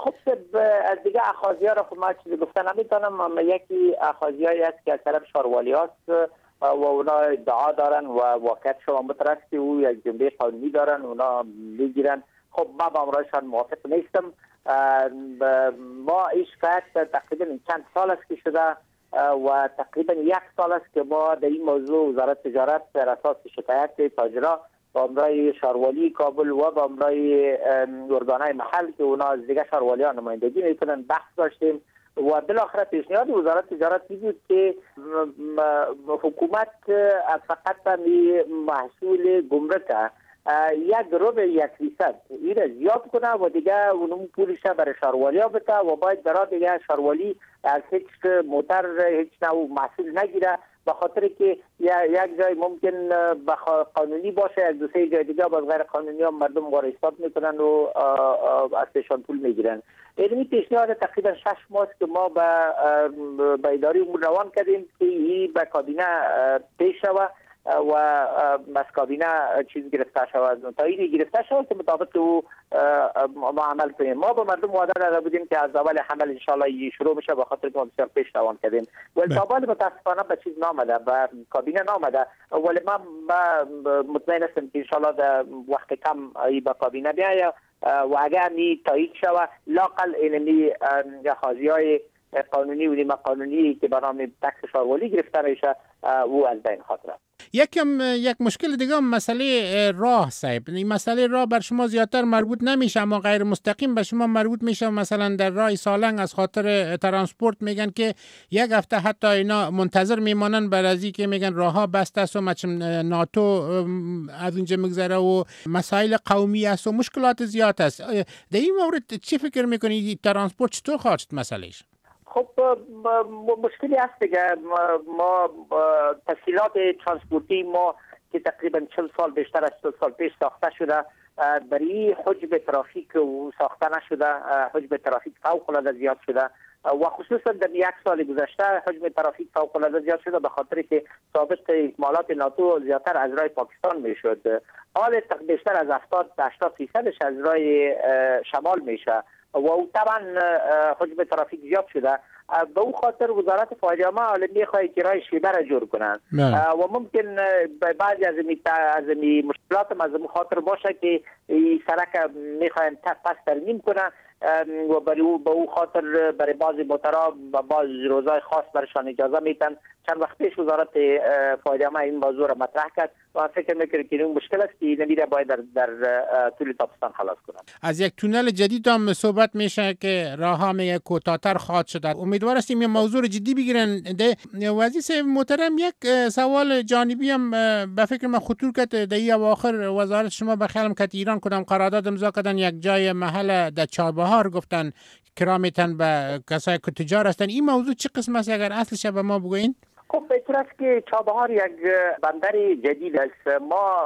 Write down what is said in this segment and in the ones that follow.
خب از دیگه اخاذی‌ها را خب ما چیزی گفتن نمیتونم. یکی اخاذی‌هایی است که از طرف شاروالي هاست و اونا ادعا دارن و واقعیت شما مترسته که او یک جنبه قانونی دارن، اونا میگیرن. خب ما با امرایشان موافق نیستم. ما ایش فقط تقریبا چند سال است که شده و تقریبا 1 سال است که ما در این موضوع وزارت تجارت بر اساس شکایت تاجرا با امرای شاروالي کابل و با امرای ارگانهای محل که اونا از دیگه شاروالي ها نمایندگی میکنن بحث داشتیم و بالاخره پیشنهاد وزارت تجارت بود که حکومت فقط محصول گمرک 1% این را زیاد کنه و دیگه اونم پولش برای شاروالي ها بده و باید برای دیگه شاروالي از هیچ موتر هیچ نوع محصول نگیره، به خاطر که یک جای ممکن قانونی باشه، از 2-3 جای دیگه باز غیر قانونی هم مردم وارستاد میکنن و از پیشان پول میگیرن. این پیشنهاد تقریبا 6 ماه که ما به اداره امور روان کردیم که این به کابینه پیش شود و از کابینه چیز گرفته شود، تایید گرفته شود که مطابق او ما عمل کنیم. ما به مردم وعده داده بودیم که از اول حمل ان شاء الله شروع بشه، به خاطر که ما بسیار پیش روان کردیم ولی تا حالا متاسفانه به چیز نامده، به کابینه نامده. ولی ما مطمئن هستم که ان شاء الله در وقت کم به کابینه بیاید و اگر می تایید شود لاقل اینمی خازی‌های قانونی و نیمه قانونی که به نام تکس شاروالي گرفته میشه او از بین خاطره. یک مشکل دیگه هم مسئله راه صاحب. این مسئله راه بر شما زیادتر مربوط نمیشه اما غیر مستقیم به شما مربوط میشه. مثلا در راه سالنگ از خاطر ترانسپورت میگن که 1 هفته حتی اینا منتظر میمانن بر از اینکه میگن راه ها بسته است و ناتو از اونجا میگذره و مسائل قومی است و مشکلات زیاد است. در این مورد چی فکر میکنید ترانسپورت چطور خواهد شد مسئلهش؟ خب مشکلی هست دیگه. ما تسهیلات ترانسپورتی ما که تقریبا 40 سال بیشتر از 40 سال پیش ساخته شده برای حجم ترافیک و ساخته نشده. حجم ترافیک فوق العاده زیاد شده و خصوصا در 1 سال گذشته حجم ترافیک فوق العاده زیاد شده به خاطر که ثابت اکمالات ناتو زیادتر از راه پاکستان میشد. حال بیشتر از 70-80% از راه شمال میشه و طبعا حجم ترافیک زیاد شده. به او خاطر وزارت فاجعه حالا میخواد که راه شیبه را جور کنن و ممکن بعضی از مشکلات از خاطر باشه که این سرک میخواین پس ترمیم کنن و برای او خاطر برای بعضی موترها و بعض روزهای خاص برشان اجازه میتن. چند وقت پیش وزارت فاجعه این موضوع را مطرح کرد و فکر میکنم که این مشکل است که نمیره باید در طول تابستان خلاص کنن. از یک تونل جدید هم صحبت میشه که راهها میگه کوتاه‌تر خواهد شد. امیدوار هستیم این موضوع جدی بگیرن. وزیر محترم یک سوال جانبی هم به فکر من خطور کرد. در این اواخر وزارت شما به خیالم که ایران کدام قرارداد امضا کردن یک جای محل در چابهار گفتن کرامیتن به کسایی که تجار هستن. این موضوع چه قسم است اگر اصلش به ما بگوین؟ خب بهتر است که چابهار یک بندر جدید است. ما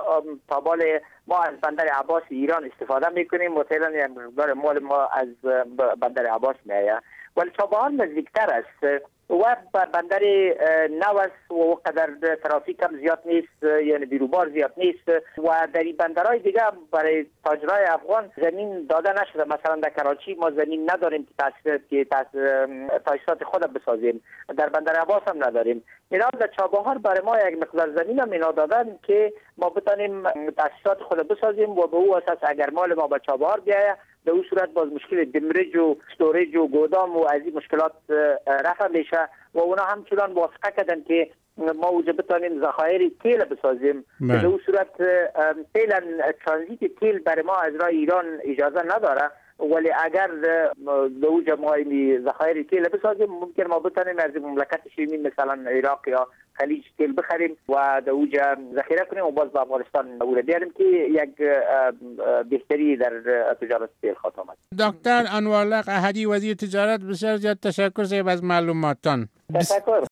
از بندر عباس ایران استفاده میکنیم، مثلا یک مقدار مال ما از بندر عباس میآید ولی چابهار نزدیکتر است و بندر نو است و قدر ترافیک هم زیاد نیست، یعنی بیروبار زیاد نیست و در این بندرهای دیگه برای تاجرای افغان زمین داده نشده. مثلا در کراچی ما زمین نداریم که تاسیسات خود بسازیم، در بندر عباس هم نداریم. اینا در چابهار برای ما یک مقدار زمین هم اینا دادن که ما بتانیم تاسیسات خود بسازیم و به او اساس اگر مال ما به چابهار بیاید به اون صورت باز مشکل دمرج و استوریج و گودام و از این مشکلات رفع میشه و اونا همچنان موافقه کردن که ما اوجه بتانیم ذخایر تیل بسازیم. به اون صورت فعلا ترانزیت تیل برای ما از راه ایران اجازه نداره ولی اگر به اوجه ما این ذخایر تیل بسازیم ممکن ما بتانیم از مملکت شیرین مثلا عراق یا خلیج تیل بخریم و در اوجه ذخیره کنیم و باز به افغانستان او را بیاریم که یک بهتری در تجارت تیل خواهد آمد. دکتر انوارالحق احدی وزیر تجارت بسیار زیاد تشکر از معلوماتتان. تشکر.